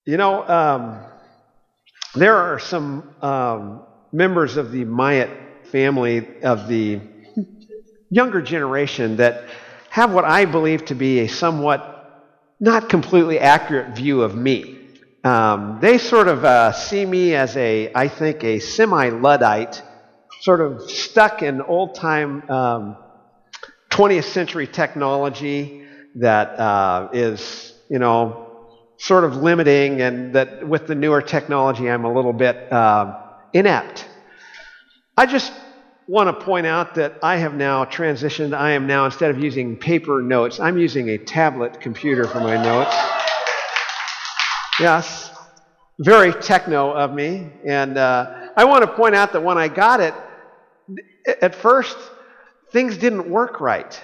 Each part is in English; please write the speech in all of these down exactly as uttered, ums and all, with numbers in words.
You know, um, there are some um, members of the Myatt family of the younger generation that have what I believe to be a somewhat not completely accurate view of me. Um, they sort of uh, see me as a, I think, a semi-Luddite, sort of stuck in old-time um, twentieth century technology that uh, is, you know, sort of limiting, and that with the newer technology I'm a little bit uh, inept. I just want to point out that I have now transitioned. I am now, instead of using paper notes, I'm using a tablet computer for my notes. Yes, very techno of me. And uh, I want to point out that when I got it, at first, things didn't work right.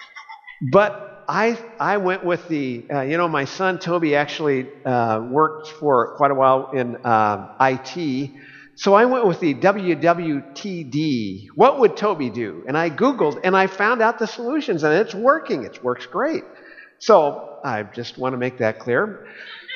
But I I went with the, uh, you know, my son Toby actually uh, worked for quite a while in uh, I T. So I went with the W W T D. What would Toby do? And I Googled and I found out the solutions, and it's working. It works great. So I just want to make that clear.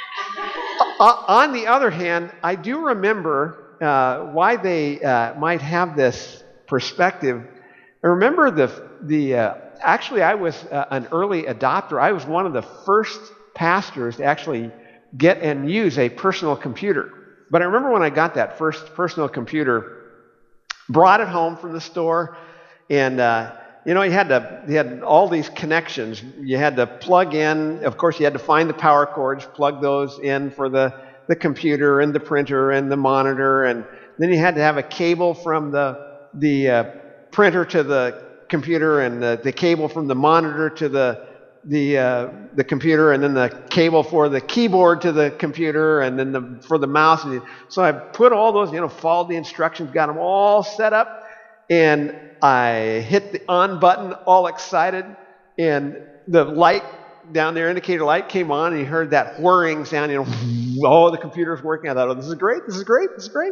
Uh, on the other hand, I do remember uh, why they uh, might have this perspective. I remember the the uh, actually I was uh, an early adopter. I was one of the first pastors to actually get and use a personal computer. But I remember when I got that first personal computer, brought it home from the store, and uh, you know, you had to you had all these connections. You had to plug in. Of course, you had to find the power cords, plug those in for the the computer and the printer and the monitor, and then you had to have a cable from the the uh, printer to the computer, and the, the cable from the monitor to the the uh, the computer, and then the cable for the keyboard to the computer, and then the for the mouse. And so I put all those, you know, followed the instructions, got them all set up, and I hit the on button, all excited, and the light down there, indicator light, came on, and you heard that whirring sound. You know, oh, the computer's working. I thought, oh, this is great, this is great, this is great,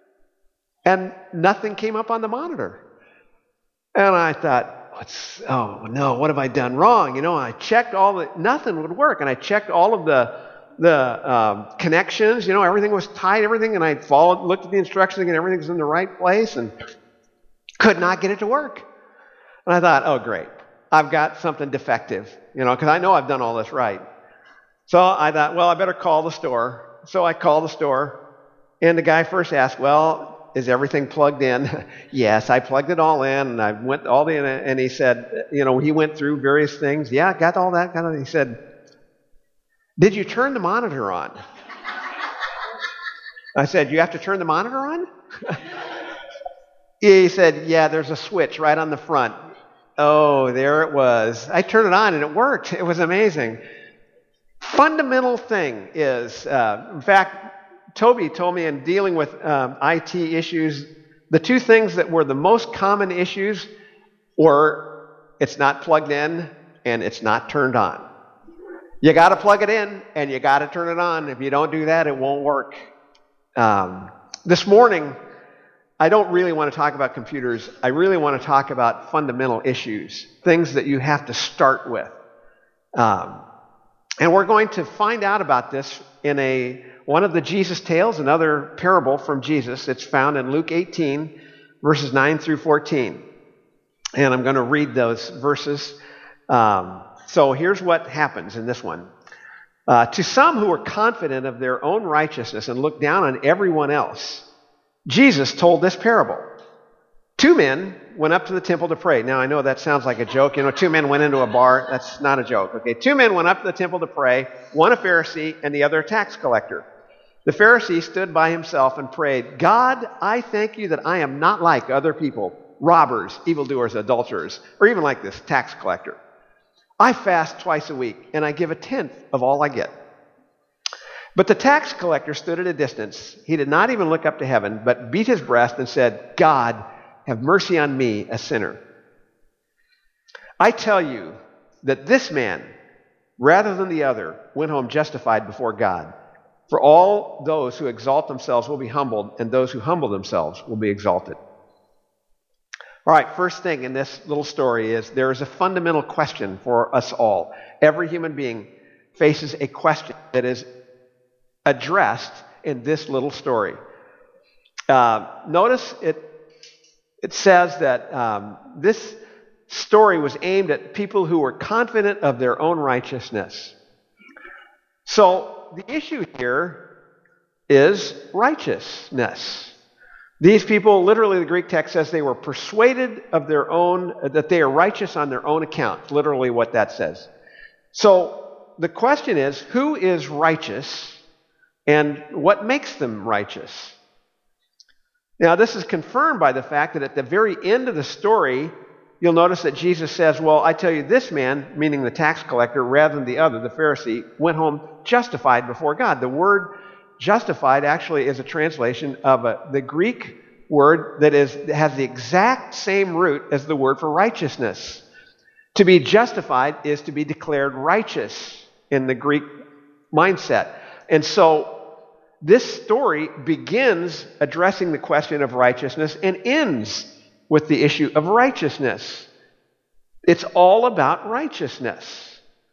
and nothing came up on the monitor. And I thought, What's, oh no, what have I done wrong? You know, I checked all the, nothing would work. And I checked all of the the um, connections, you know, everything was tight, everything. And I followed, looked at the instructions again, everything's in the right place, and could not get it to work. And I thought, oh great, I've got something defective, you know, because I know I've done all this right. So I thought, well, I better call the store. So I called the store, and the guy first asked, well, is everything plugged in? Yes, I plugged it all in, and I went all the, and he said, you know, he went through various things. Yeah, got all that kind of. He said, did you turn the monitor on? I said, you have to turn the monitor on? He said, yeah, there's a switch right on the front. Oh, there it was. I turned it on, and it worked. It was amazing. Fundamental thing is, uh, in fact, Toby told me in dealing with um, I T issues, the two things that were the most common issues were it's not plugged in and it's not turned on. You got to plug it in and you got to turn it on. If you don't do that, it won't work. Um, this morning, I don't really want to talk about computers. I really want to talk about fundamental issues, things that you have to start with. Um, and we're going to find out about this in a one of the Jesus tales, another parable from Jesus. It's found in Luke eighteen, verses nine through fourteen. And I'm going to read those verses. Um, so here's what happens in this one. Uh, to some who were confident of their own righteousness and looked down on everyone else, Jesus told this parable. Two men went up to the temple to pray. Now, I know that sounds like a joke. You know, two men went into a bar. That's not a joke. Okay, two men went up to the temple to pray, one a Pharisee and the other a tax collector. The Pharisee stood by himself and prayed, God, I thank you that I am not like other people, robbers, evildoers, adulterers, or even like this tax collector. I fast twice a week, and I give a tenth of all I get. But the tax collector stood at a distance. He did not even look up to heaven, but beat his breast and said, God, have mercy on me, a sinner. I tell you that this man, rather than the other, went home justified before God. For all those who exalt themselves will be humbled, and those who humble themselves will be exalted. All right, first thing in this little story is there is a fundamental question for us all. Every human being faces a question that is addressed in this little story. Uh, notice it, it says that um, this story was aimed at people who were confident of their own righteousness. So the issue here is righteousness. These people, literally the Greek text says they were persuaded of their own, that they are righteous on their own account. Literally what that says. So the question is, who is righteous and what makes them righteous? Now this is confirmed by the fact that at the very end of the story, you'll notice that Jesus says, well, I tell you, this man, meaning the tax collector, rather than the other, the Pharisee, went home justified before God. The word justified actually is a translation of a, the Greek word that is has the exact same root as the word for righteousness. To be justified is to be declared righteous in the Greek mindset. And so this story begins addressing the question of righteousness and ends with the issue of righteousness. It's all about righteousness.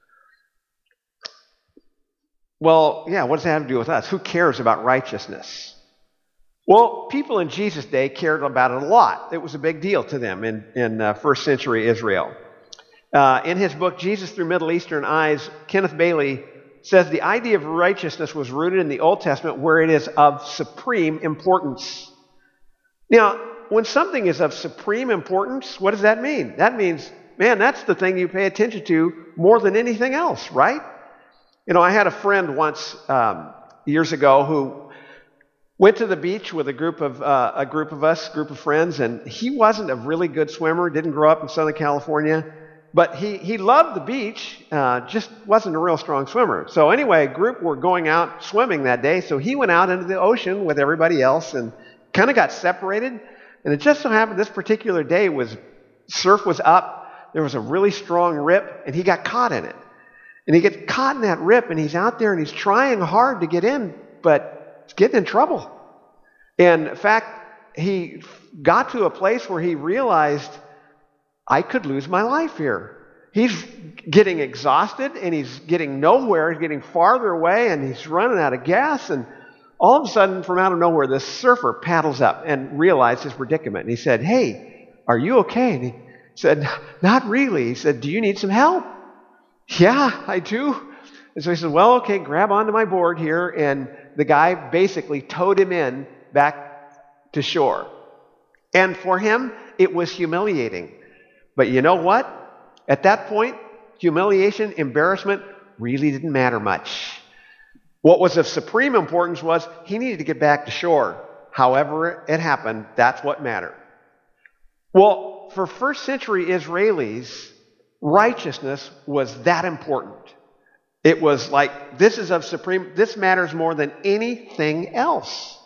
Well, yeah, what does that have to do with us? Who cares about righteousness? Well, people in Jesus' day cared about it a lot. It was a big deal to them in, in uh, first century Israel. Uh, in his book, Jesus Through Middle Eastern Eyes, Kenneth Bailey says the idea of righteousness was rooted in the Old Testament where it is of supreme importance. Now, when something is of supreme importance, what does that mean? That means, man, that's the thing you pay attention to more than anything else, right? You know, I had a friend once, um, years ago, who went to the beach with a group of uh, a group of us, group of friends, and he wasn't a really good swimmer, didn't grow up in Southern California, but he, he loved the beach, uh, just wasn't a real strong swimmer. So anyway, a group were going out swimming that day, so he went out into the ocean with everybody else and kind of got separated. And it just so happened this particular day was, surf was up, there was a really strong rip, and he got caught in it. And he gets caught in that rip, and he's out there, and he's trying hard to get in, but he's getting in trouble. And in fact, he got to a place where he realized, I could lose my life here. He's getting exhausted, and he's getting nowhere. He's getting farther away, and he's running out of gas. And all of a sudden, from out of nowhere, this surfer paddles up and realized his predicament. And he said, hey, are you okay? And he said, not really. He said, do you need some help? Yeah, I do. And so he said, well, okay, grab onto my board here. And the guy basically towed him in back to shore. And for him, it was humiliating. But you know what? At that point, humiliation, embarrassment really didn't matter much. What was of supreme importance was he needed to get back to shore. However it happened, that's what mattered. Well, for first century Israelis, righteousness was that important. It was like, this is of supreme, this matters more than anything else.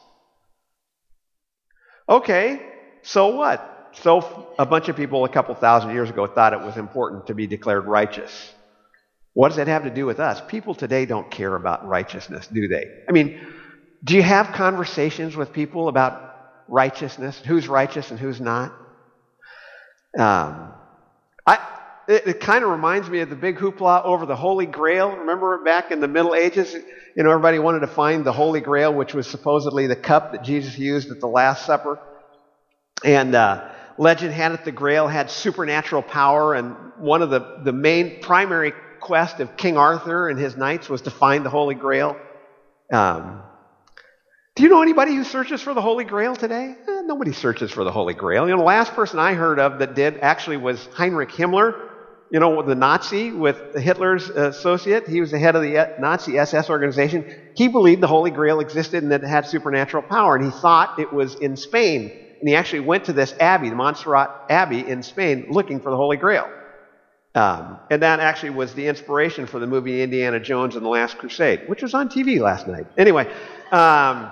Okay, so what? So a bunch of people a couple thousand years ago thought it was important to be declared righteous. What does that have to do with us? People today don't care about righteousness, do they? I mean, do you have conversations with people about righteousness? Who's righteous and who's not? Um, I, it, it kind of reminds me of the big hoopla over the Holy Grail. Remember back in the Middle Ages? You know, everybody wanted to find the Holy Grail, which was supposedly the cup that Jesus used at the Last Supper. And uh, legend had it the Grail had supernatural power, and one of the, the main primary quest of King Arthur and his knights was to find the Holy Grail. Um, do you know anybody who searches for the Holy Grail today? Eh, nobody searches for the Holy Grail. You know, the last person I heard of that did actually was Heinrich Himmler, you know, the Nazi with Hitler's associate. He was the head of the Nazi S S organization. He believed the Holy Grail existed and that it had supernatural power, and he thought it was in Spain. And he actually went to this abbey, the Montserrat Abbey in Spain, looking for the Holy Grail. Um, and that actually was the inspiration for the movie Indiana Jones and the Last Crusade, which was on T V last night. Anyway, um,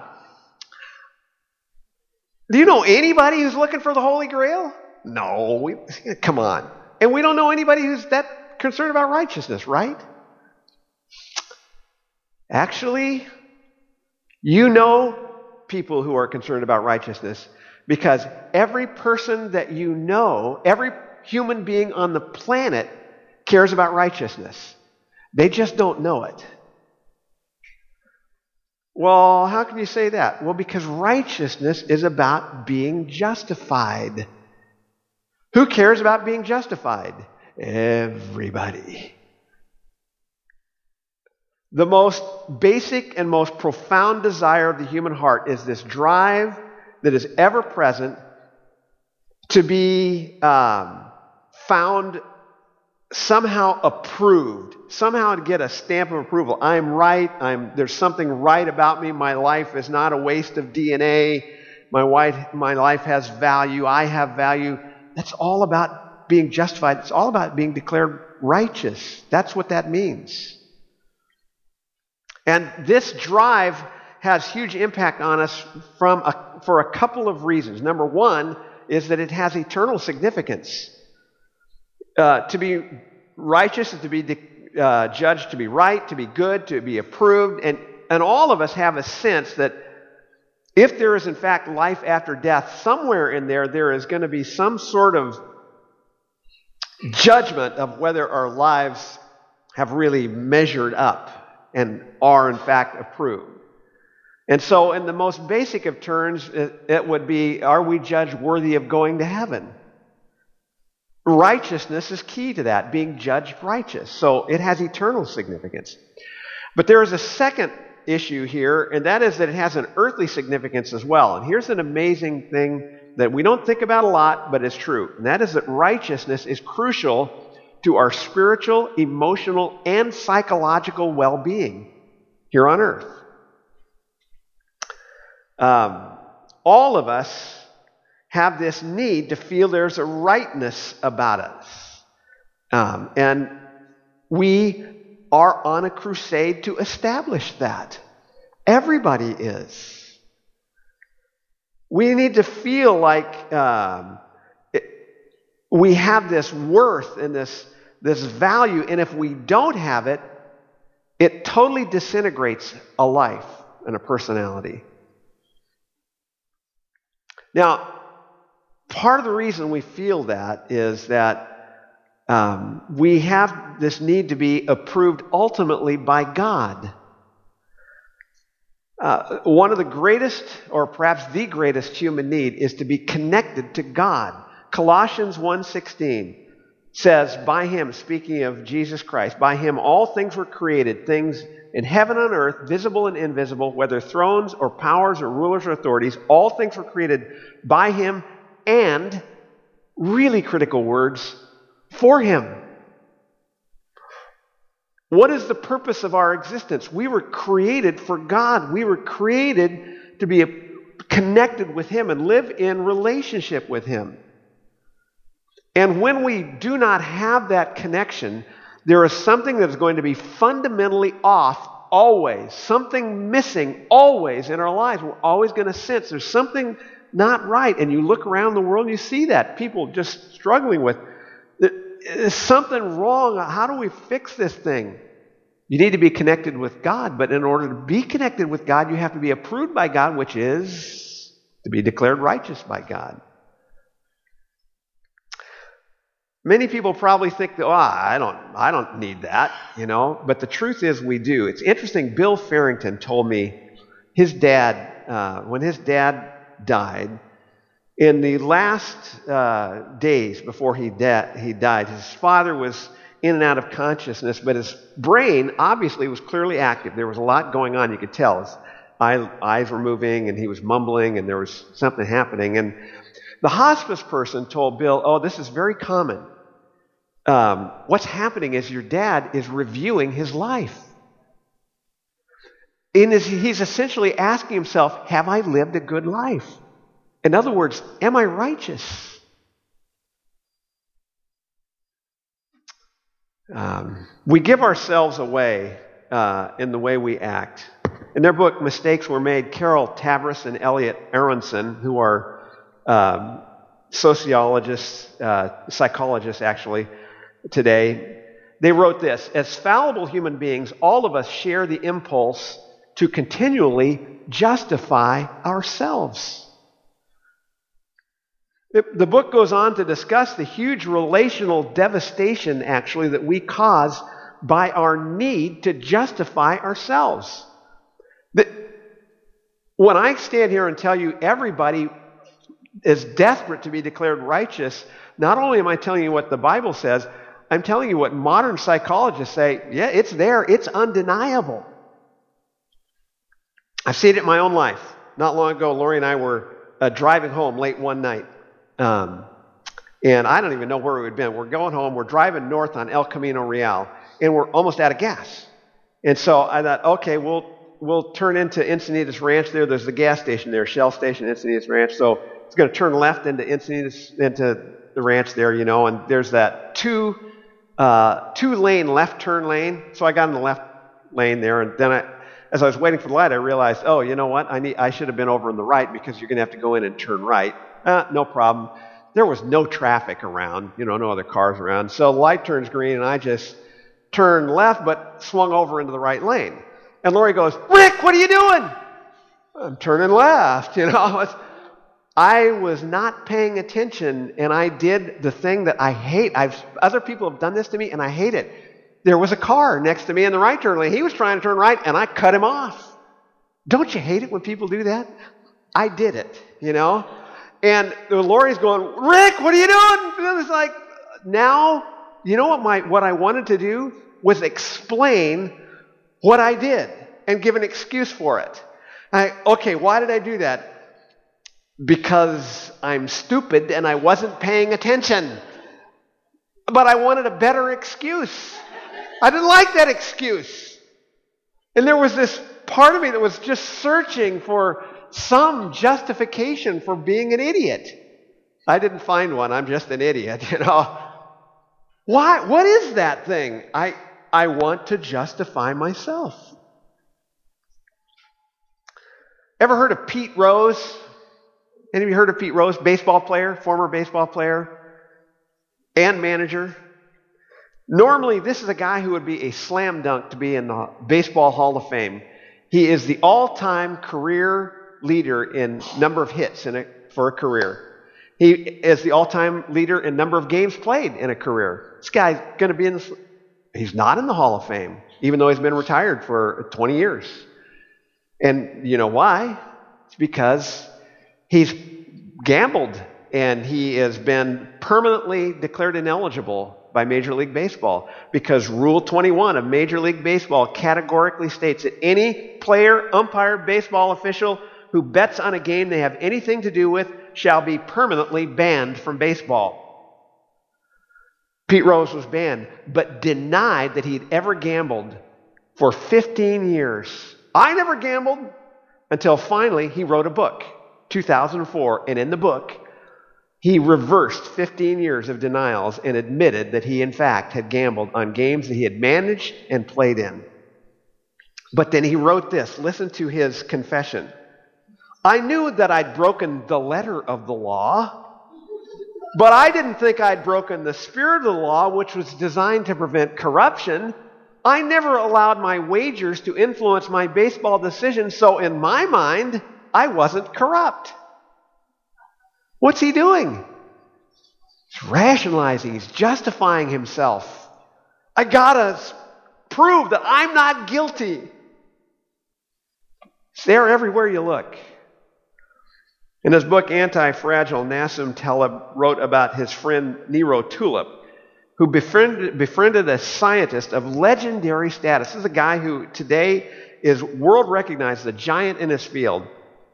do you know anybody who's looking for the Holy Grail? No, we, come on. And we don't know anybody who's that concerned about righteousness, right? Actually, you know people who are concerned about righteousness because every person that you know, every human being on the planet cares about righteousness. They just don't know it. Well, how can you say that? Well, because righteousness is about being justified. Who cares about being justified? Everybody. The most basic and most profound desire of the human heart is this drive that is ever present to be um, found somehow approved, somehow to get a stamp of approval. I'm right. I'm, there's something right about me. My life is not a waste of D N A. My, wife, my life has value. I have value. That's all about being justified. It's all about being declared righteous. That's what that means. And this drive has huge impact on us from a, for a couple of reasons. Number one is that it has eternal significance. Uh, to be righteous is to be de- uh, judged to be right, to be good, to be approved. And, and all of us have a sense that if there is in fact life after death, somewhere in there, there is going to be some sort of judgment of whether our lives have really measured up and are in fact approved. And so in the most basic of terms, it, it would be, are we judged worthy of going to heaven? Righteousness is key to that, being judged righteous. So it has eternal significance. But there is a second issue here, and that is that it has an earthly significance as well. And here's an amazing thing that we don't think about a lot, but it's true. And that is that righteousness is crucial to our spiritual, emotional, and psychological well-being here on earth. Um, all of us have this need to feel there's a rightness about us. Um, and we are on a crusade to establish that. Everybody is. We need to feel like um, it, we have this worth and this, this value, and if we don't have it, it totally disintegrates a life and a personality. Now, part of the reason we feel that is that um, we have this need to be approved ultimately by God. Uh, one of the greatest, or perhaps the greatest human need is to be connected to God. Colossians one sixteen says, by Him, speaking of Jesus Christ, by Him all things were created, things in heaven and earth, visible and invisible, whether thrones or powers or rulers or authorities, all things were created by Him and, really critical words, for Him. What is the purpose of our existence? We were created for God. We were created to be connected with Him and live in relationship with Him. And when we do not have that connection, there is something that is going to be fundamentally off always. Something missing always in our lives. We're always going to sense there's something not right. And you look around the world and you see that. People just struggling with, there's something wrong. How do we fix this thing? You need to be connected with God. But in order to be connected with God, you have to be approved by God, which is to be declared righteous by God. Many people probably think that, oh, I don't, I don't need that, you know. But the truth is we do. It's interesting. Bill Farrington told me his dad, uh, when his dad died, in the last uh, days before he, da- he died, his father was in and out of consciousness, but his brain obviously was clearly active. There was a lot going on. You could tell his eye, eyes were moving and he was mumbling and there was something happening. And the hospice person told Bill, oh, this is very common. Um, what's happening is your dad is reviewing his life. In his, he's essentially asking himself, have I lived a good life? In other words, am I righteous? Um, we give ourselves away uh, in the way we act. In their book, Mistakes Were Made, Carol Tavris and Elliot Aronson, who are um, sociologists, uh, psychologists actually, today, they wrote this: as fallible human beings, all of us share the impulse to continually justify ourselves. The book goes on to discuss the huge relational devastation, actually, that we cause by our need to justify ourselves. When I stand here and tell you everybody is desperate to be declared righteous, not only am I telling you what the Bible says, I'm telling you what modern psychologists say. Yeah, it's there. It's undeniable. I've seen it in my own life. Not long ago, Lori and I were uh, driving home late one night. Um, and I don't even know where we'd been. We're going home. We're driving north on El Camino Real. And we're almost out of gas. And so I thought, okay, we'll we'll turn into Encinitas Ranch there. There's the gas station there, Shell Station, Encinitas Ranch. So it's going to turn left into Encinitas, into the ranch there, you know. And there's that two uh, two lane left turn lane. So I got in the left lane there, and then I, as I was waiting for the light, I realized, oh, you know what? I need I should have been over on the right because you're going to have to go in and turn right. Uh, no problem. There was no traffic around, you know, no other cars around. So the light turns green, and I just turned left, but swung over into the right lane. And Lori goes, Rick, what are you doing? I'm turning left, you know. I was not paying attention, and I did the thing that I hate. I've other people have done this to me, and I hate it. There was a car next to me in the right turn lane. He was trying to turn right, and I cut him off. Don't you hate it when people do that? I did it, you know. And Lori's going, Rick, what are you doing? And I was like, now, you know what my what I wanted to do was explain what I did and give an excuse for it. I, okay, why did I do that? Because I'm stupid and I wasn't paying attention. But I wanted a better excuse. I didn't like that excuse. And there was this part of me that was just searching for some justification for being an idiot. I didn't find one. I'm just an idiot, you know. Why? What is that thing? I I want to justify myself. Ever heard of Pete Rose? Any of you heard of Pete Rose? Baseball player, former baseball player, and manager. Normally, this is a guy who would be a slam dunk to be in the Baseball Hall of Fame. He is the all-time career leader in number of hits in a, for a career. He is the all-time leader in number of games played in a career. This guy's going to be in the... He's not in the Hall of Fame, even though he's been retired for twenty years. And you know why? It's because he's gambled, and he has been permanently declared ineligible by Major League Baseball, because Rule twenty-one of Major League Baseball categorically states that any player, umpire, baseball official who bets on a game they have anything to do with shall be permanently banned from baseball. Pete Rose was banned, but denied that he'd ever gambled for fifteen years. I never gambled until finally he wrote a book, two thousand four, and in the book, he reversed fifteen years of denials and admitted that he, in fact, had gambled on games that he had managed and played in. But then he wrote this. Listen to his confession. I knew that I'd broken the letter of the law, but I didn't think I'd broken the spirit of the law, which was designed to prevent corruption. I never allowed my wagers to influence my baseball decisions, so in my mind, I wasn't corrupt. What's he doing? He's rationalizing. He's justifying himself. I gotta prove that I'm not guilty. It's there everywhere you look. In his book, Anti-Fragile, Nassim Taleb wrote about his friend Nero Tulip, who befriended, befriended a scientist of legendary status. This is a guy who today is world recognized as a giant in his field.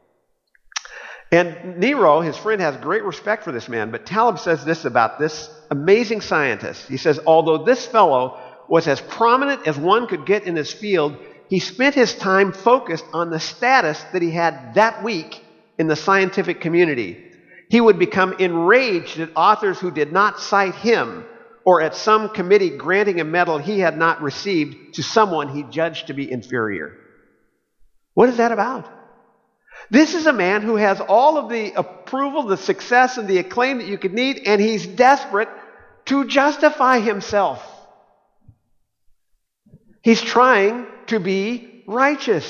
And Nero, his friend, has great respect for this man, but Taleb says this about this amazing scientist. He says, although this fellow was as prominent as one could get in his field, he spent his time focused on the status that he had that week in the scientific community. He would become enraged at authors who did not cite him, or at some committee granting a medal he had not received to someone he judged to be inferior. What is that about? This is a man who has all of the approval, the success, and the acclaim that you could need, and he's desperate to justify himself. He's trying to be righteous.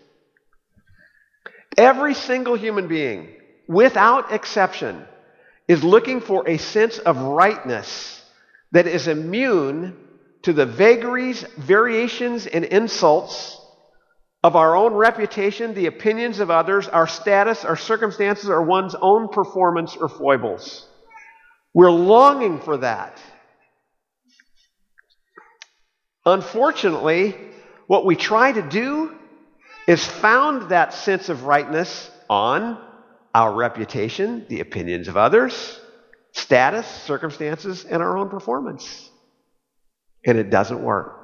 Every single human being, without exception, is looking for a sense of rightness that is immune to the vagaries, variations, and insults of our own reputation, the opinions of others, our status, our circumstances, or one's own performance or foibles. We're longing for that. Unfortunately, what we try to do is found that sense of rightness on our reputation, the opinions of others, status, circumstances, and our own performance. And it doesn't work.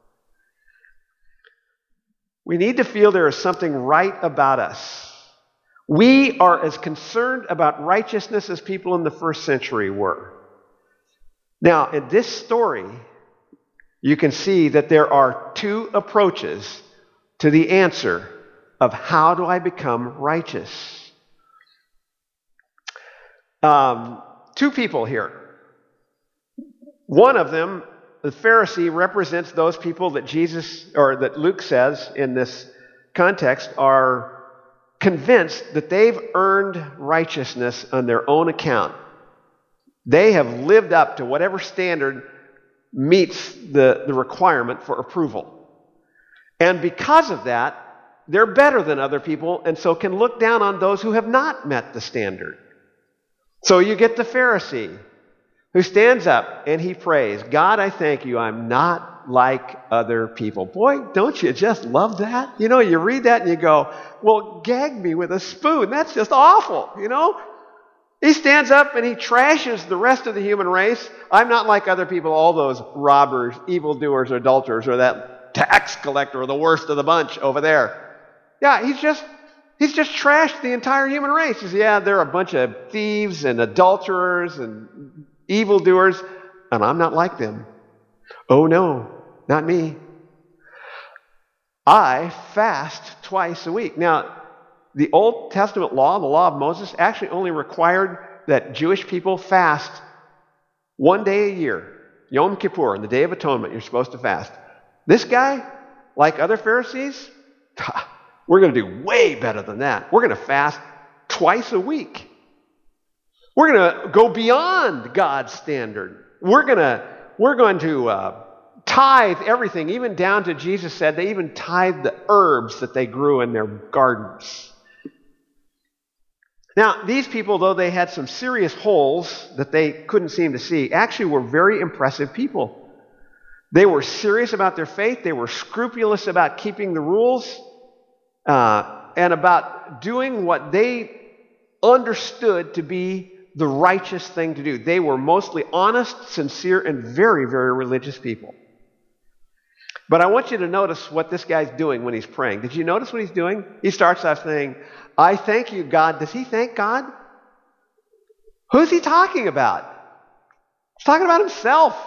We need to feel there is something right about us. We are as concerned about righteousness as people in the first century were. Now, in this story, you can see that there are two approaches to the answer of how do I become righteous. Um, two people here. One of them, the Pharisee, represents those people that Jesus, or that Luke says in this context, are convinced that they've earned righteousness on their own account. They have lived up to whatever standard meets the, the requirement for approval. And because of that, they're better than other people, and so can look down on those who have not met the standard. So you get the Pharisee who stands up and he prays, God, I thank you, I'm not like other people. Boy, don't you just love that? You know, you read that and you go, well, gag me with a spoon. That's just awful, you know? He stands up and he trashes the rest of the human race. I'm not like other people, all those robbers, evildoers, adulterers, or that tax collector, or the worst of the bunch over there. Yeah, he's just he's just trashed the entire human race. He says, yeah, they're a bunch of thieves and adulterers and evildoers, and I'm not like them. Oh no, not me. I fast twice a week. Now, the Old Testament law, the law of Moses, actually only required that Jewish people fast one day a year. Yom Kippur, on the Day of Atonement, you're supposed to fast. This guy, like other Pharisees, we're going to do way better than that. We're going to fast twice a week. We're going to go beyond God's standard. We're going to, we're going to uh, tithe everything, even down to, Jesus said, they even tithed the herbs that they grew in their gardens. Now, these people, though they had some serious holes that they couldn't seem to see, actually were very impressive people. They were serious about their faith. They were scrupulous about keeping the rules uh, and about doing what they understood to be the righteous thing to do. They were mostly honest, sincere, and very, very religious people. But I want you to notice what this guy's doing when he's praying. Did you notice what he's doing? He starts off saying, I thank you, God. Does he thank God? Who's he talking about? He's talking about himself.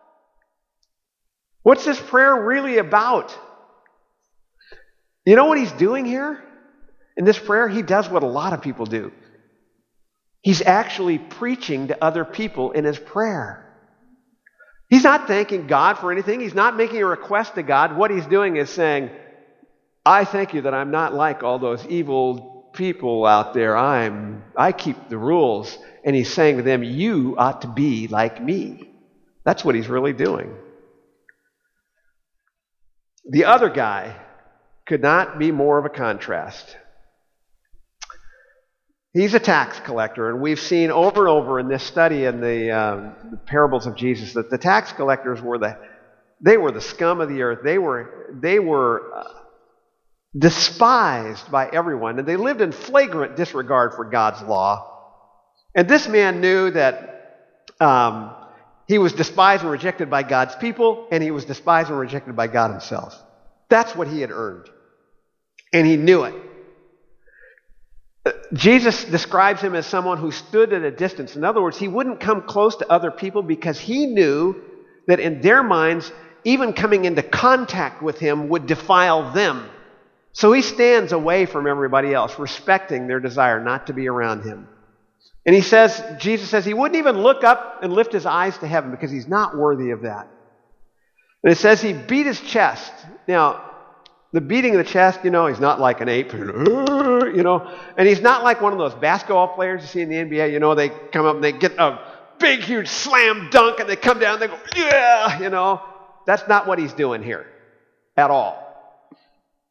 What's this prayer really about? You know what he's doing here? In this prayer, he does what a lot of people do. He's actually preaching to other people in his prayer. He's not thanking God for anything. He's not making a request to God. What he's doing is saying, I thank you that I'm not like all those evil people out there. I'm, I keep the rules. And he's saying to them, you ought to be like me. That's what he's really doing. The other guy could not be more of a contrast. He's a tax collector, and we've seen over and over in this study in the, um, the parables of Jesus that the tax collectors were the they were the scum of the earth. They were they were uh, despised by everyone, and they lived in flagrant disregard for God's law. And this man knew that um, he was despised and rejected by God's people, and he was despised and rejected by God himself. That's what he had earned, and he knew it. Jesus describes him as someone who stood at a distance. In other words, he wouldn't come close to other people because he knew that in their minds, even coming into contact with him would defile them. So he stands away from everybody else, respecting their desire not to be around him. And he says, Jesus says he wouldn't even look up and lift his eyes to heaven because he's not worthy of that. And it says he beat his chest. Now, the beating of the chest, you know, he's not like an ape, you know, and he's not like one of those basketball players you see in the N B A, you know, they come up and they get a big, huge slam dunk and they come down and they go, yeah, you know. That's not what he's doing here at all.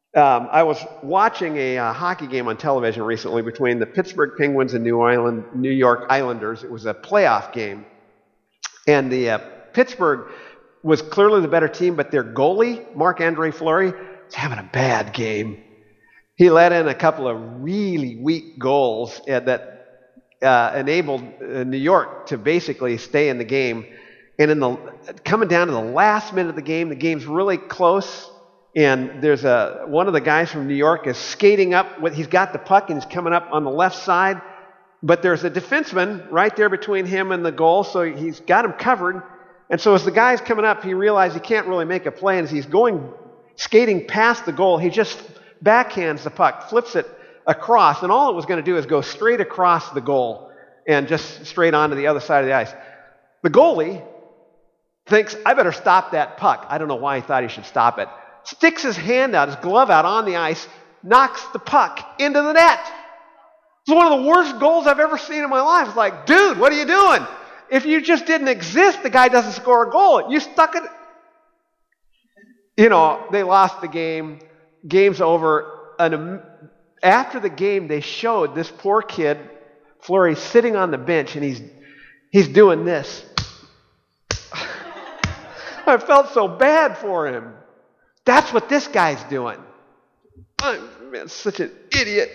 Um, I was watching a uh, hockey game on television recently between the Pittsburgh Penguins and New Island, New York Islanders. It was a playoff game. And the uh, Pittsburgh was clearly the better team, but their goalie, Marc-Andre Fleury, was having a bad game. He let in a couple of really weak goals uh, that uh, enabled uh, New York to basically stay in the game. And in the coming down to the last minute of the game, the game's really close. And there's a one of the guys from New York is skating up. With, he's got the puck and he's coming up on the left side. But there's a defenseman right there between him and the goal, so he's got him covered. And so as the guy's coming up, he realizes he can't really make a play. And as he's going, skating past the goal, he just backhands the puck, flips it across. And all it was going to do is go straight across the goal and just straight onto the other side of the ice. The goalie thinks, I better stop that puck. I don't know why he thought he should stop it. Sticks his hand out, his glove out on the ice, knocks the puck into the net. It's one of the worst goals I've ever seen in my life. It's like, dude, what are you doing? If you just didn't exist, the guy doesn't score a goal. You stuck it. You know, they lost the game. Game's over. And after the game, they showed this poor kid, Fleury, sitting on the bench, and he's he's doing this. I felt so bad for him. That's what this guy's doing. I'm man, such an idiot.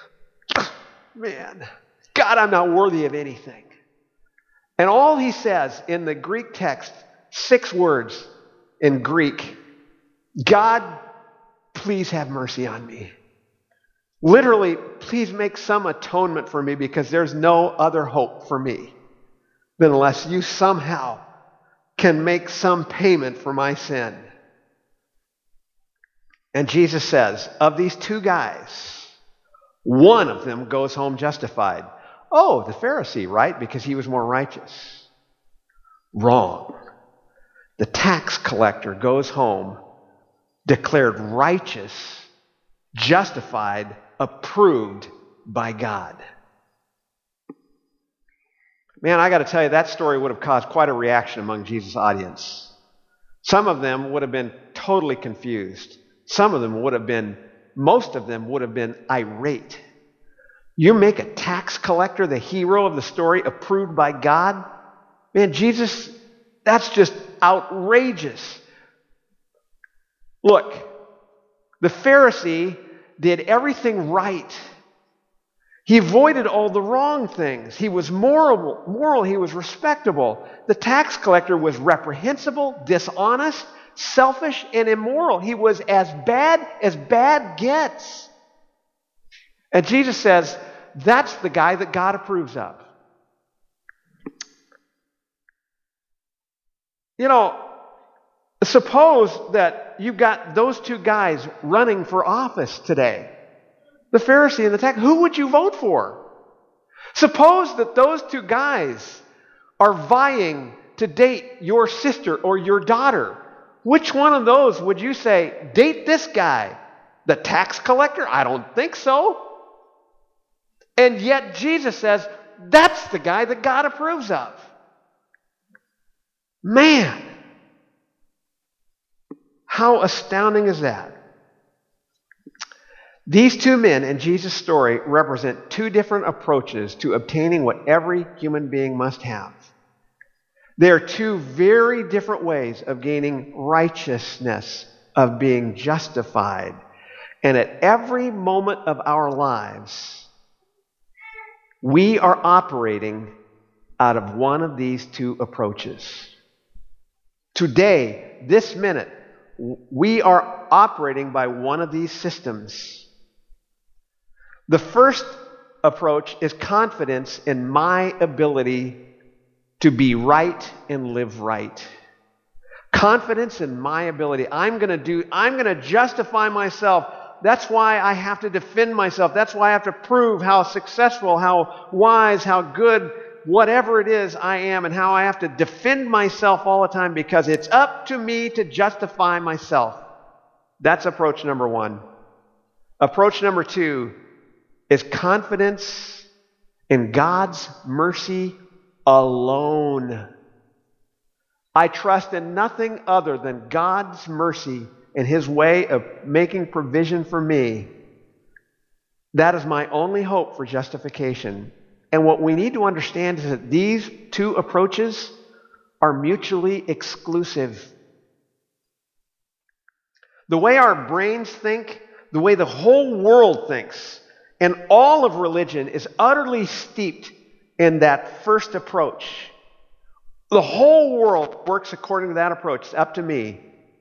Man, God, I'm not worthy of anything. And all he says in the Greek text, six words in Greek, God, please have mercy on me. Literally, please make some atonement for me because there's no other hope for me than unless you somehow can make some payment for my sin. And Jesus says, of these two guys, one of them goes home justified. Oh, the Pharisee, right? Because he was more righteous. Wrong. The tax collector goes home declared righteous, justified, approved by God. Man, I got to tell you, that story would have caused quite a reaction among Jesus' audience. Some of them would have been totally confused. Some of them would have been, most of them would have been irate. You make a tax collector the hero of the story, approved by God? Man, Jesus, that's just outrageous. Look, the Pharisee did everything right. He avoided all the wrong things. He was moral, moral, he was respectable. The tax collector was reprehensible, dishonest, selfish, and immoral. He was as bad as bad gets. And Jesus says, that's the guy that God approves of. You know, suppose that you've got those two guys running for office today. The Pharisee and the tax. Who would you vote for? Suppose that those two guys are vying to date your sister or your daughter. Which one of those would you say, date this guy? The tax collector? I don't think so. And yet Jesus says, that's the guy that God approves of. Man, how astounding is that? These two men in Jesus' story represent two different approaches to obtaining what every human being must have. They are two very different ways of gaining righteousness, of being justified. And at every moment of our lives, we are operating out of one of these two approaches. Today, this minute, we are operating by one of these systems. The first approach is confidence in my ability to be right and live right. Confidence in my ability. I'm going to do, I'm going to justify myself. That's why I have to defend myself. That's why I have to prove how successful, how wise, how good, whatever it is I am, and how I have to defend myself all the time because it's up to me to justify myself. That's approach number one. Approach number two is confidence in God's mercy alone. I trust in nothing other than God's mercy and His way of making provision for me, that is my only hope for justification. And what we need to understand is that these two approaches are mutually exclusive. The way our brains think, the way the whole world thinks, and all of religion is utterly steeped in that first approach. The whole world works according to that approach. It's up to me.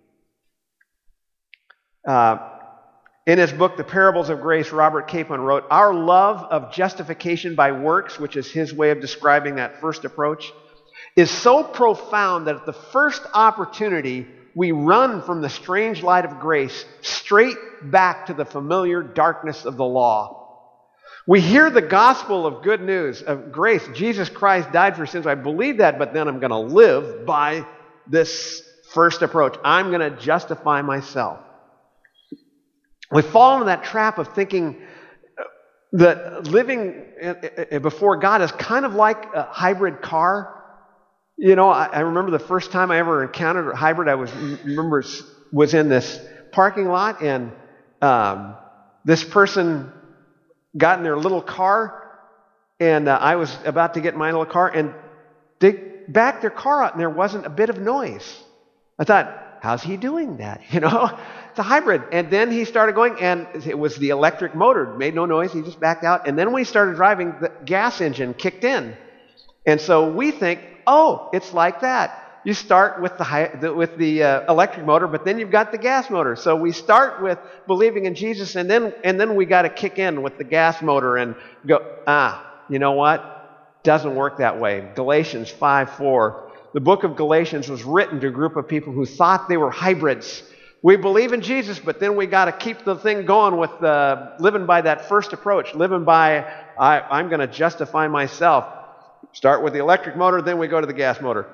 Uh, in his book, The Parables of Grace, Robert Capon wrote, "Our love of justification by works," which is his way of describing that first approach, "is so profound that at the first opportunity, we run from the strange light of grace straight back to the familiar darkness of the law. We hear the gospel of good news, of grace. Jesus Christ died for sins. I believe that, but then I'm going to live by this first approach. I'm going to justify myself." We fall into that trap of thinking that living before God is kind of like a hybrid car. You know, I, I remember the first time I ever encountered a hybrid, I was remember was in this parking lot, and um, this person got in their little car, and uh, I was about to get in my little car, and they backed their car out, and there wasn't a bit of noise. I thought, how's he doing that? You know, it's a hybrid. And then he started going, and it was the electric motor. It made no noise. He just backed out. And then when he started driving, the gas engine kicked in. And so we think, oh, it's like that. You start with the, high, the with the uh, electric motor, but then you've got the gas motor. So we start with believing in Jesus, and then and then we got to kick in with the gas motor and go, ah, you know what? Doesn't work that way. Galatians five four. The book of Galatians was written to a group of people who thought they were hybrids. We believe in Jesus, but then we got to keep the thing going with uh, living by that first approach, living by, I, I'm going to justify myself. Start with the electric motor, then we go to the gas motor.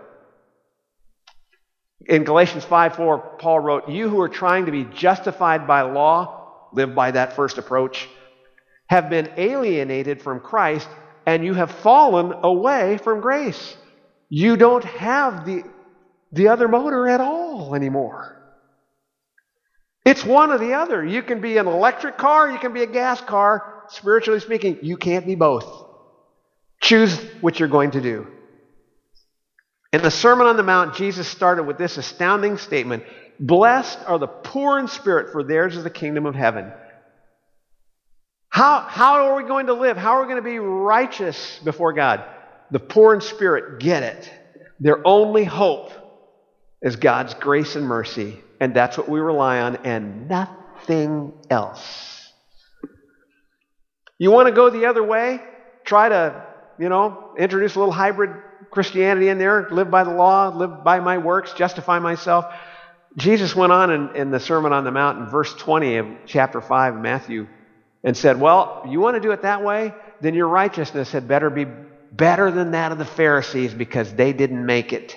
In Galatians five four, Paul wrote, "You who are trying to be justified by law," live by that first approach, "have been alienated from Christ, and you have fallen away from grace." You don't have the, the other motor at all anymore. It's one or the other. You can be an electric car, you can be a gas car. Spiritually speaking, you can't be both. Choose what you're going to do. In the Sermon on the Mount, Jesus started with this astounding statement: "Blessed are the poor in spirit, for theirs is the kingdom of heaven." How, how are we going to live? How are we going to be righteous before God? The poor in spirit get it. Their only hope is God's grace and mercy, and that's what we rely on, and nothing else. You want to go the other way? Try to, you know, introduce a little hybrid Christianity in there, live by the law, live by my works, justify myself. Jesus went on in, in the Sermon on the Mount in verse twenty of chapter five of Matthew and said, well, you want to do it that way? Then your righteousness had better be better than that of the Pharisees, because they didn't make it.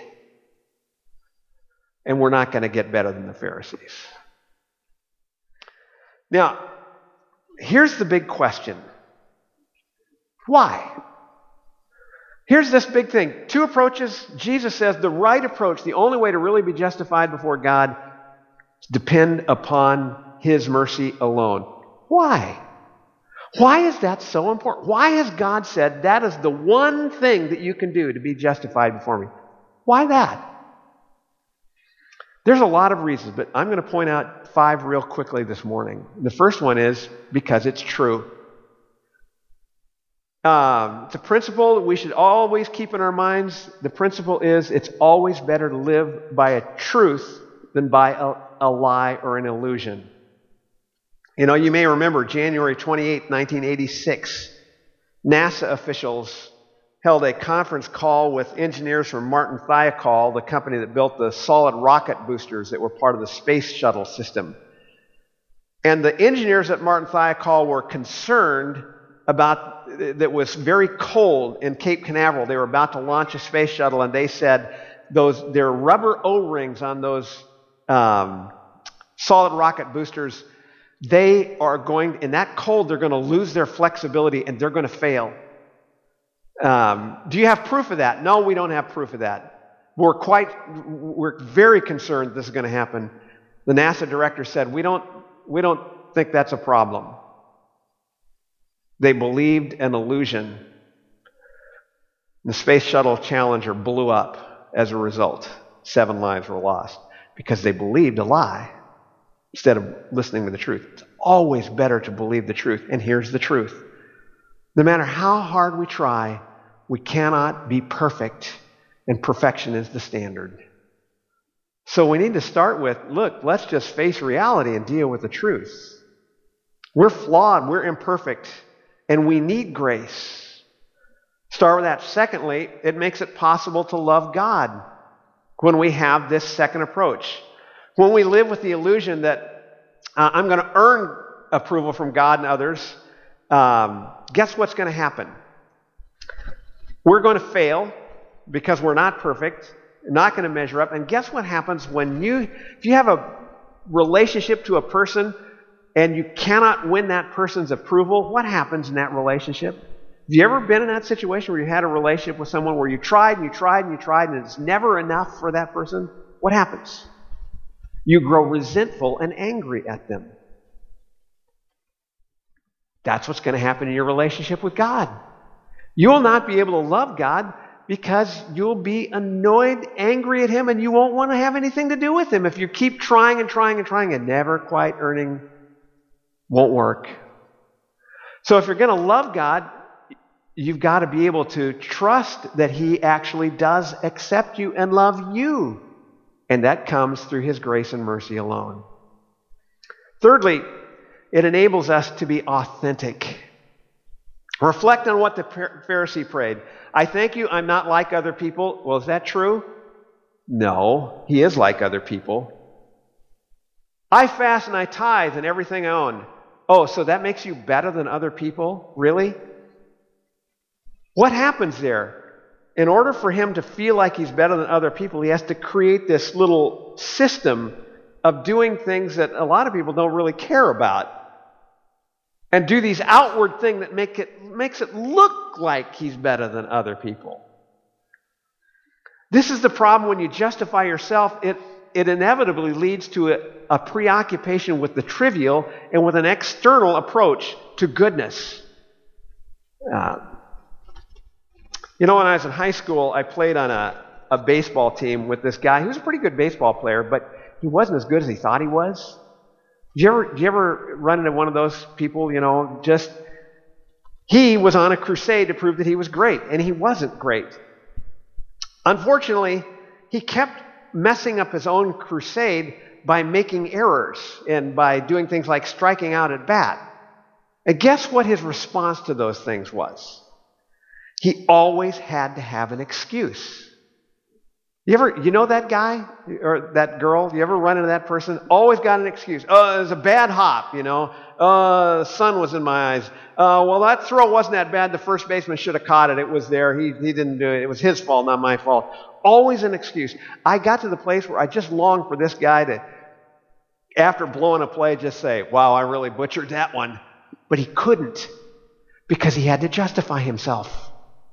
And we're not going to get better than the Pharisees. Now, here's the big question. Why? Here's this big thing. Two approaches. Jesus says the right approach, the only way to really be justified before God, is depend upon His mercy alone. Why? Why is that so important? Why has God said that is the one thing that you can do to be justified before me? Why that? There's a lot of reasons, but I'm going to point out five real quickly this morning. The first one is because it's true. Um, it's a principle that we should always keep in our minds. The principle is it's always better to live by a truth than by a, a lie or an illusion. You know, you may remember January twenty-eighth, nineteen eighty-six, NASA officials held a conference call with engineers from Martin Thiokol, the company that built the solid rocket boosters that were part of the space shuttle system. And the engineers at Martin Thiokol were concerned about that it was very cold in Cape Canaveral. They were about to launch a space shuttle, and they said those their rubber O-rings on those um, solid rocket boosters, they are going, in that cold, they're going to lose their flexibility and they're going to fail. Um, do you have proof of that? No, we don't have proof of that. We're quite, we're very concerned this is going to happen. The NASA director said, we don't, we don't think that's a problem. They believed an illusion. The Space Shuttle Challenger blew up as a result. Seven lives were lost because they believed a lie instead of listening to the truth. It's always better to believe the truth. And here's the truth. No matter how hard we try, we cannot be perfect, and perfection is the standard. So we need to start with, look, let's just face reality and deal with the truth. We're flawed, we're imperfect, and we need grace. Start with that. Secondly, it makes it possible to love God when we have this second approach. When we live with the illusion that uh, I'm going to earn approval from God and others, um, guess what's going to happen? We're going to fail because we're not perfect, not going to measure up. And guess what happens when you, if you have a relationship to a person and you cannot win that person's approval, what happens in that relationship? Have you ever been in that situation where you had a relationship with someone where you tried and you tried and you tried and it's never enough for that person? What happens? You grow resentful and angry at them. That's what's going to happen in your relationship with God. You will not be able to love God because you'll be annoyed, angry at Him, and you won't want to have anything to do with Him. If you keep trying and trying and trying and never quite earning, won't work. So if you're going to love God, you've got to be able to trust that He actually does accept you and love you. And that comes through His grace and mercy alone. Thirdly, it enables us to be authentic. Reflect on what the Pharisee prayed. I thank you, I'm not like other people. Well, is that true? No, he is like other people. I fast and I tithe and everything I own. Oh, so that makes you better than other people? Really? What happens there? In order for him to feel like he's better than other people, he has to create this little system of doing things that a lot of people don't really care about. And do these outward things that make it makes it look like he's better than other people. This is the problem when you justify yourself. It, it inevitably leads to a, a preoccupation with the trivial and with an external approach to goodness. Uh, you know, when I was in high school, I played on a, a baseball team with this guy. He was a pretty good baseball player, but he wasn't as good as he thought he was. Did you ever, did you ever run into one of those people, you know, just, he was on a crusade to prove that he was great, and he wasn't great. Unfortunately, he kept messing up his own crusade by making errors and by doing things like striking out at bat. And guess what his response to those things was? He always had to have an excuse. You ever, you know that guy or that girl? You ever run into that person? Always got an excuse. Oh, it was a bad hop, you know. Uh, the sun was in my eyes. Uh, well, that throw wasn't that bad. The first baseman should have caught it. It was there. He he didn't do it. It was his fault, not my fault. Always an excuse. I got to the place where I just longed for this guy to, after blowing a play, just say, wow, I really butchered that one. But he couldn't because he had to justify himself.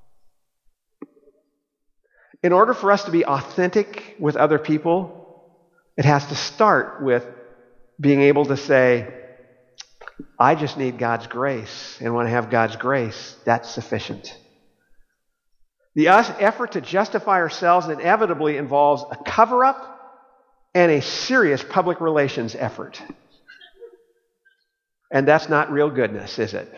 In order for us to be authentic with other people, it has to start with being able to say, I just need God's grace. And when I have God's grace, that's sufficient. The effort to justify ourselves inevitably involves a cover-up and a serious public relations effort. And that's not real goodness, is it?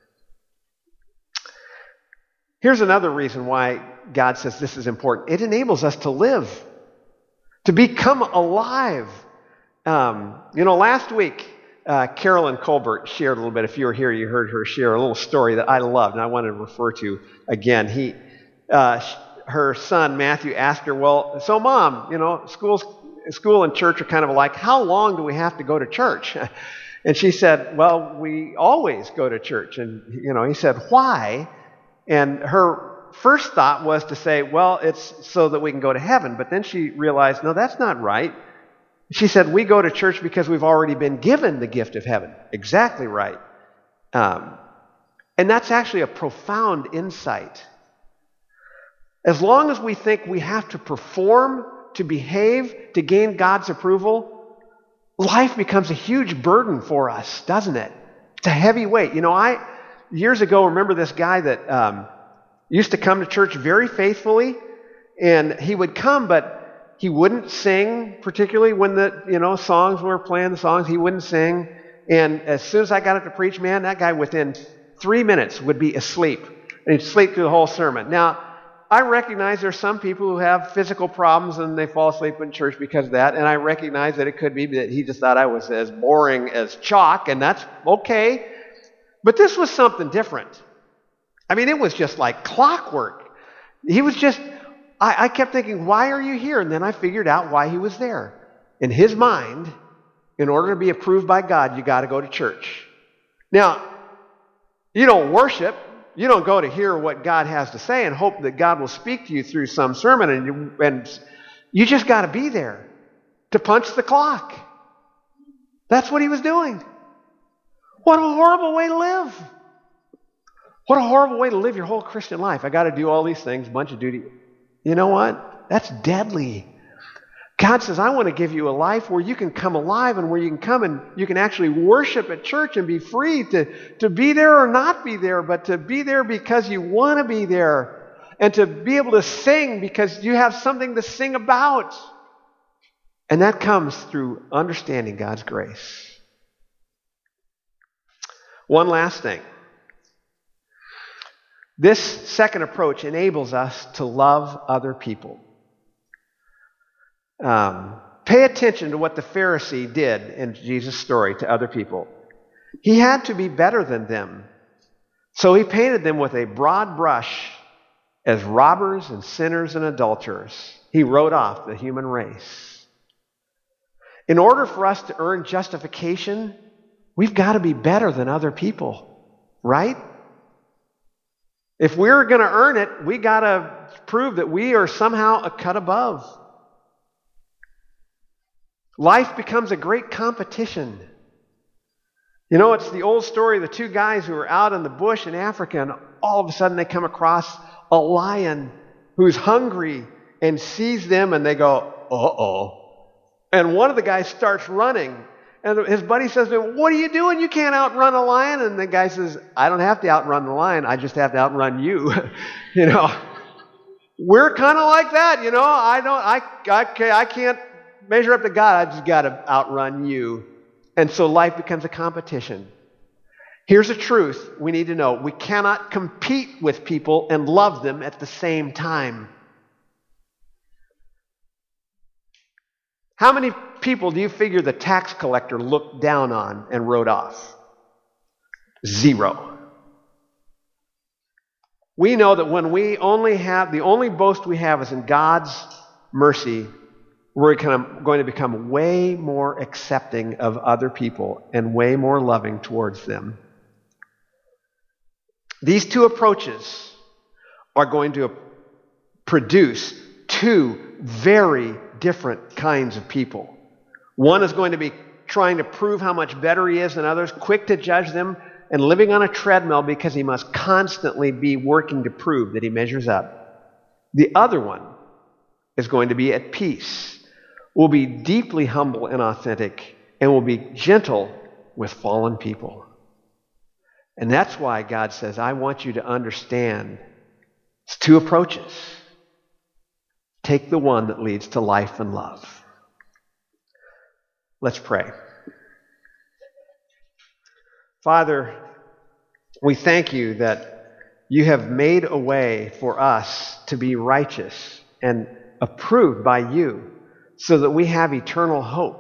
Here's another reason why God says this is important. It enables us to live, to become alive. Um, you know, last week, uh, Carolyn Colbert shared a little bit. If you were here, you heard her share a little story that I loved, and I wanted to refer to again. He, uh, her son, Matthew, asked her, well, so Mom, you know, schools, school and church are kind of alike. How long do we have to go to church? And she said, well, we always go to church. And, you know, he said, why? And her first thought was to say, well, it's so that we can go to heaven. But then she realized, no, that's not right. She said, we go to church because we've already been given the gift of heaven. Exactly right. Um, and that's actually a profound insight. As long as we think we have to perform, to behave, to gain God's approval, life becomes a huge burden for us, doesn't it? It's a heavy weight. You know, I, years ago, remember this guy that um, used to come to church very faithfully, and he would come, but he wouldn't sing, particularly when the, you know, songs were playing, the songs, he wouldn't sing. And as soon as I got up to preach, man, that guy within three minutes would be asleep. And he'd sleep through the whole sermon. Now, I recognize there's some people who have physical problems and they fall asleep in church because of that. And I recognize that it could be that he just thought I was as boring as chalk, and that's okay. But this was something different. I mean, it was just like clockwork. He was just, I, I kept thinking, why are you here? And then I figured out why he was there. In his mind, in order to be approved by God, you got to go to church. Now, you don't worship. You don't go to hear what God has to say and hope that God will speak to you through some sermon, and you, and you just got to be there to punch the clock. That's what he was doing. What a horrible way to live. What a horrible way to live your whole Christian life. I got to do all these things, bunch of duty. You know what? That's deadly. God says, I want to give you a life where you can come alive and where you can come and you can actually worship at church and be free to, to be there or not be there, but to be there because you want to be there, and to be able to sing because you have something to sing about. And that comes through understanding God's grace. One last thing. This second approach enables us to love other people. Um, pay attention to what the Pharisee did in Jesus' story to other people. He had to be better than them. So he painted them with a broad brush as robbers and sinners and adulterers. He wrote off the human race. In order for us to earn justification, we've got to be better than other people, right? If we're going to earn it, we got to prove that we are somehow a cut above. Life becomes a great competition. You know, it's the old story of the two guys who are out in the bush in Africa, and all of a sudden they come across a lion who's hungry and sees them, and they go, uh-oh. And one of the guys starts running, and his buddy says to him, what are you doing? You can't outrun a lion. And the guy says, I don't have to outrun the lion. I just have to outrun you. You know, we're kind of like that. You know, I don't, I, I, I can't measure up to God. I just got to outrun you. And so life becomes a competition. Here's the truth we need to know. We cannot compete with people and love them at the same time. How many people do you figure the tax collector looked down on and wrote off? Zero. We know that when we only have, the only boast we have is in God's mercy, we're going to become way more accepting of other people and way more loving towards them. These two approaches are going to produce two very different kinds of people. One is going to be trying to prove how much better he is than others, quick to judge them, and living on a treadmill because he must constantly be working to prove that he measures up. The other one is going to be at peace, will be deeply humble and authentic, and will be gentle with fallen people. And that's why God says, I want you to understand it's two approaches. Take the one that leads to life and love. Let's pray. Father, we thank you that you have made a way for us to be righteous and approved by you so that we have eternal hope.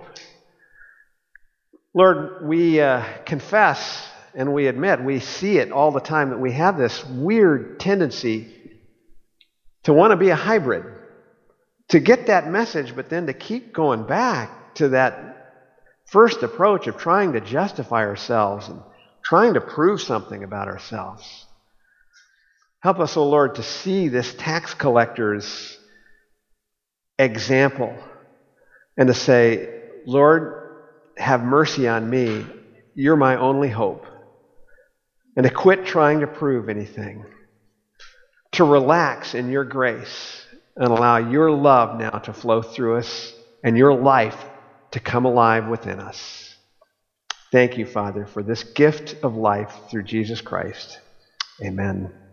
Lord, we uh, confess and we admit, we see it all the time, that we have this weird tendency to want to be a hybrid, to get that message, but then to keep going back to that first approach of trying to justify ourselves and trying to prove something about ourselves. Help us, O Lord, to see this tax collector's example and to say, Lord, have mercy on me. You're my only hope. And to quit trying to prove anything. To relax in your grace and allow your love now to flow through us and your life to come alive within us. Thank you, Father, for this gift of life through Jesus Christ. Amen.